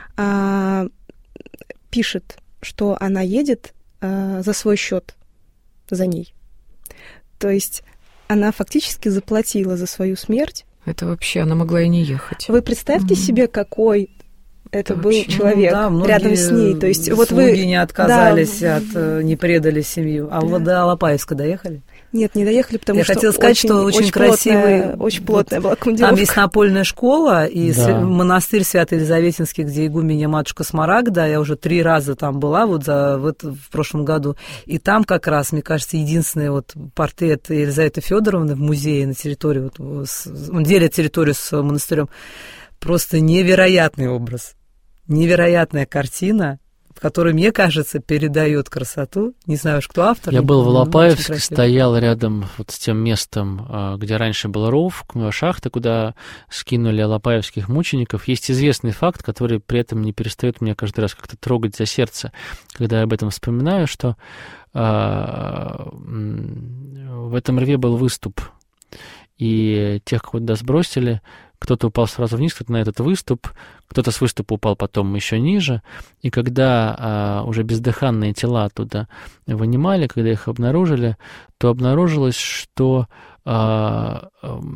пишет, что она едет за свой счет за ней. То есть она фактически заплатила за свою смерть. Это вообще, она могла и не ехать. Вы представьте себе, какой это был вообще человек рядом с ней. То есть вот вы не отказались не предали семью. А вот до Алапаевска доехали? Нет, не доехали, потому я что хотела сказать, что очень красивый, очень плотная была командировка. Там есть напольная школа и монастырь Свято-Елизаветинский, где игуменья матушка Смарагда. Я уже 3 раза там была в прошлом году. И там как раз, мне кажется, единственный портрет Елизаветы Фёдоровны в музее на территории, он делит территорию с монастырем. Просто невероятный образ, невероятная картина, который, мне кажется, передает красоту. Не знаю уж, кто автор. Я был в Алапаевске, стоял рядом с тем местом, где раньше был ров, шахта, куда скинули алапаевских мучеников. Есть известный факт, который при этом не перестает меня каждый раз как-то трогать за сердце, когда я об этом вспоминаю, что в этом рве был выступ, и тех, куда сбросили, кто-то упал сразу вниз, кто-то на этот выступ, кто-то с выступа упал потом еще ниже. И когда уже бездыханные тела оттуда вынимали, когда их обнаружили, то обнаружилось, что кто-то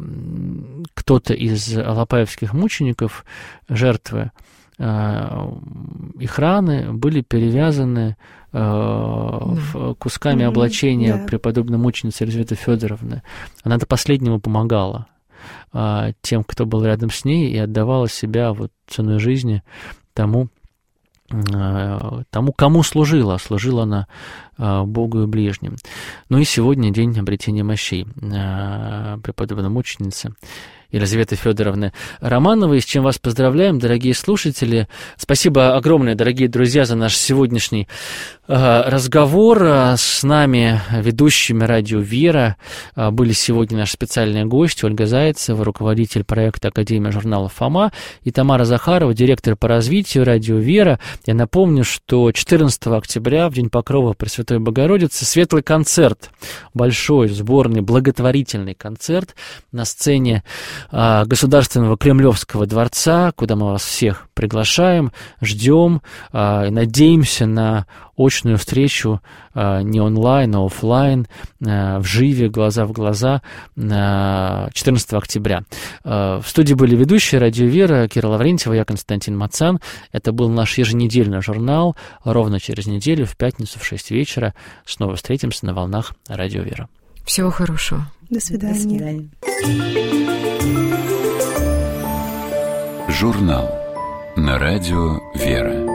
из алапаевских мучеников, жертвы, их раны были перевязаны кусками облачения преподобной мученицы Елизаветы Фёдоровны. Она до последнего помогала тем, кто был рядом с ней, и отдавала себя ценой жизни тому, кому служила. Служила она Богу и ближним. Ну и сегодня день обретения мощей преподобной мученицы Елизаветы Фёдоровны Романовой, с чем вас поздравляем, дорогие слушатели. Спасибо огромное, дорогие друзья, за наш сегодняшний разговор. С нами ведущими радио «Вера» были сегодня наши специальные гости Ольга Зайцева, руководитель проекта Академия журнала «Фома», и Тамара Захарова, директор по развитию радио «Вера». Я напомню, что 14 октября, в День Покрова Пресвятой Богородицы, светлый концерт, большой, сборный, благотворительный концерт на сцене Государственного Кремлевского дворца, куда мы вас всех приглашаем, ждем и надеемся на очную встречу не онлайн, а офлайн, вживе, глаза в глаза, 14 октября. В студии были ведущие радио «Вера» Кира Лаврентьева, я Константин Мацан. Это был наш еженедельный журнал. Ровно через неделю, в пятницу в 6 вечера, снова встретимся на волнах радио «Вера». Всего хорошего. До свидания. До свидания. Журнал на радио «Вера».